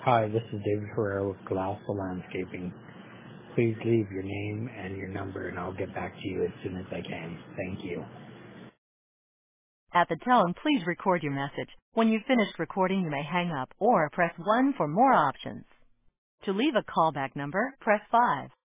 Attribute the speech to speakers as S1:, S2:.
S1: Hi, this is David Herrera with Galasa Landscaping. Please leave your name and your number and I'll get back to you as soon as I can. Thank you.
S2: At the tone, please record your message. When you've finished recording, you may hang up or press 1 for more options. To leave a callback number, press 5.